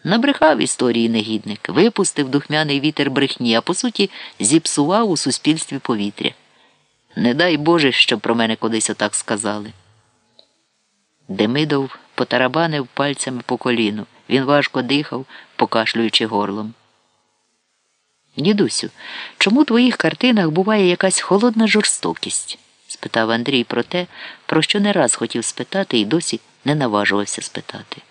Набрехав історії негідник, випустив духмяний вітер брехні, а по суті зіпсував у суспільстві повітря. Не дай Боже, щоб про мене кудись отак сказали. Демидов потарабанив пальцями по коліну. Він важко дихав, покашлюючи горлом. «Дідусю, чому у твоїх картинах буває якась холодна жорстокість?» – спитав Андрій про те, про що не раз хотів спитати і досі не наважувався спитати.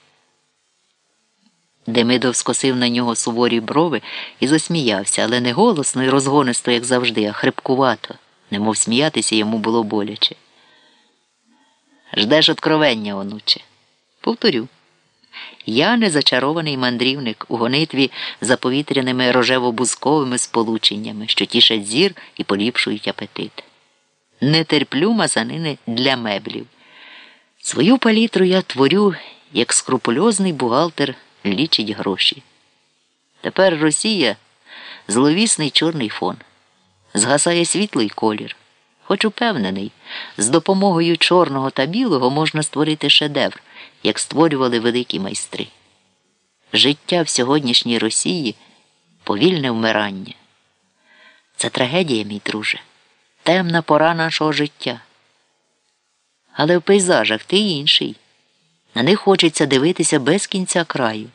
Демидов скосив на нього суворі брови і засміявся, але не голосно і розгонисто, як завжди, а хрипкувато, немов сміятися йому було боляче. «Ждеш откровення, онуче. Повторю. Я не зачарований мандрівник у гонитві за повітряними рожево-бузковими сполученнями, що тішать зір і поліпшують апетит. Не терплю мазанини для меблів. Свою палітру я творю, як скрупульозний бухгалтер лічить гроші. Тепер Росія – зловісний чорний фон. Згасає світлий колір. Хоч упевнений, з допомогою чорного та білого можна створити шедевр, як створювали великі майстри. Життя в сьогоднішній Росії – повільне вмирання. Це трагедія, мій друже, темна пора нашого життя. Але в пейзажах ти інший. На них хочеться дивитися без кінця краю.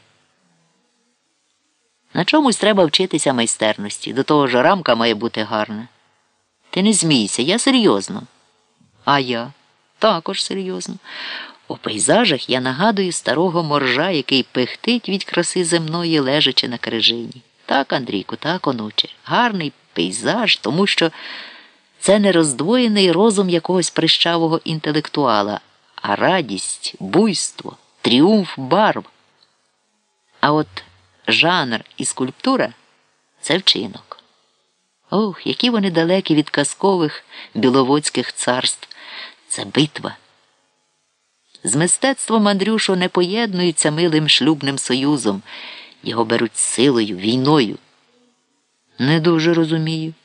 На чомусь треба вчитися майстерності, до того ж рамка має бути гарна. Ти не змійся, я серйозно. А я? Також серйозно. У пейзажах я нагадую старого моржа, який пихтить від краси земної, лежачи на крижині. Так, Андрійку, так, онуче. Гарний пейзаж, тому що це не роздвоєний розум якогось прищавого інтелектуала, а радість, буйство, тріумф барв. А от жанр і скульптура – це вчинок. Ох, які вони далекі від казкових біловодських царств. Це битва. З мистецтвом, Андрюшо, не поєднуються милим шлюбним союзом. Його беруть силою, війною. Не дуже розумію.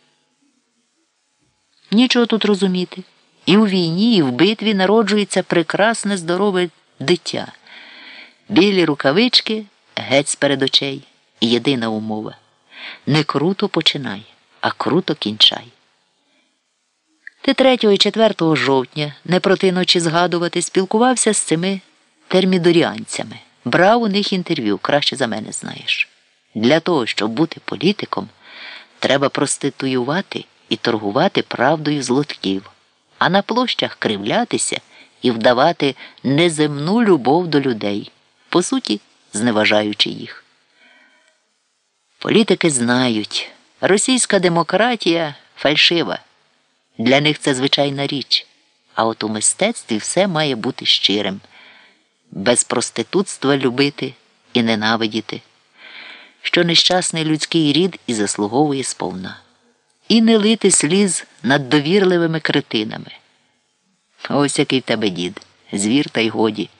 Нічого тут розуміти. І у війні, і в битві народжується прекрасне, здорове дитя. Білі рукавички геть з-перед очей. І єдина умова – не круто починай, а круто кінчай. Ти 3 і 4 жовтня, не проти ночі згадувати, спілкувався з цими термідоріанцями. Брав у них інтерв'ю, краще за мене знаєш. Для того, щоб бути політиком, треба проституювати і торгувати правдою з лотків, а на площах кривлятися і вдавати неземну любов до людей, по суті, зневажаючи їх. Політики знають, російська демократія фальшива. Для них це звичайна річ. А от у мистецтві все має бути щирим. Без проститутства любити і ненавидіти. Що нещасний людський рід і заслуговує сповна. І не лити сліз над довірливими кретинами. Ось який в тебе дід. Звір та й годі.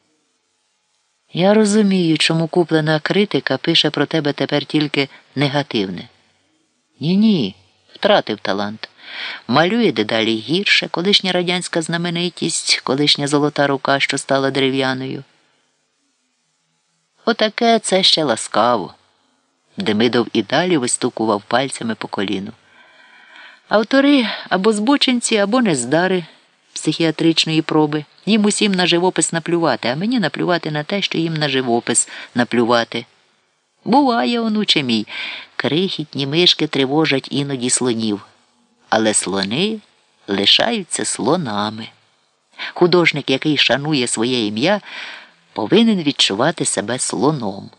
Я розумію, чому куплена критика пише про тебе тепер тільки негативне. Ні-ні, втратив талант. Малює дедалі гірше, колишня радянська знаменитість, колишня золота рука, що стала дерев'яною. Отаке це ще ласкаво. Демидов і далі вистукував пальцями по коліну. Автори або збочинці, або нездари психіатричної проби. Їм усім на живопис наплювати, а мені наплювати на те, що їм на живопис наплювати. Буває, онуче мій, крихітні мишки тривожать іноді слонів. Але слони лишаються слонами. Художник, який шанує своє ім'я, повинен відчувати себе слоном.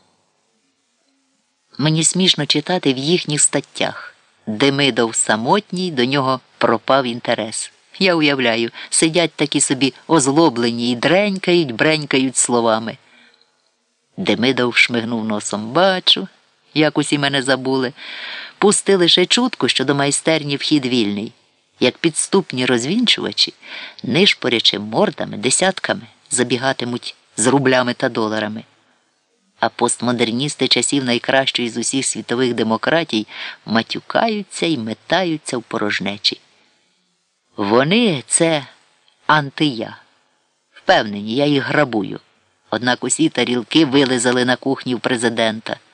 Мені смішно читати в їхніх статтях. Демидов самотній, до нього пропав інтерес. Я уявляю, сидять такі собі озлоблені і дренькають, бренькають словами. Демидов шмигнув носом. Бачу, як усі мене забули. Пусти лише чутку, що до майстерні вхід вільний. Як підступні розвінчувачі, нишпорячи мордами, десятками, забігатимуть з рублями та доларами. А постмодерністи часів найкращої з усіх світових демократій матюкаються і метаються в порожнечі. Вони – це антия. Впевнені, я їх грабую. Однак усі тарілки вилизали на кухні в президента.